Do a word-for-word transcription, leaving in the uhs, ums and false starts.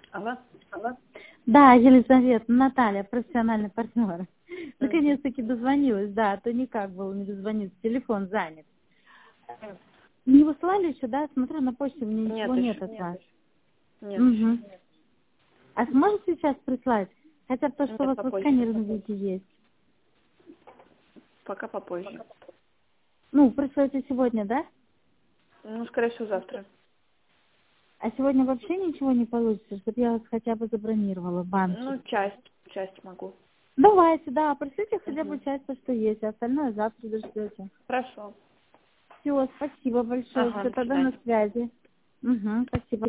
Алло? Алло. Да, Елизавета, Наталья, профессиональный партнер. Наконец-таки дозвонилась, да, а то никак было не дозвониться, телефон занят. Не выслали еще, да? Смотрю, на почте у меня ничего Нет, нет еще. от вас. Нет, Угу. А сможете сейчас прислать? Хотя бы то, что у Нет, вас на попозже. сканерном виде есть. Пока попозже. Ну, пришлете сегодня, да? Ну, скорее всего, завтра. А сегодня вообще ничего не получится, чтобы я вас хотя бы забронировала в банке. Ну, часть, часть могу. Давайте, да, пришлите хотя бы Угу. часть, то, что есть, а остальное завтра дождете. Хорошо. Все, спасибо большое, Ага, все, до тогда на свидания. связи. Угу, спасибо.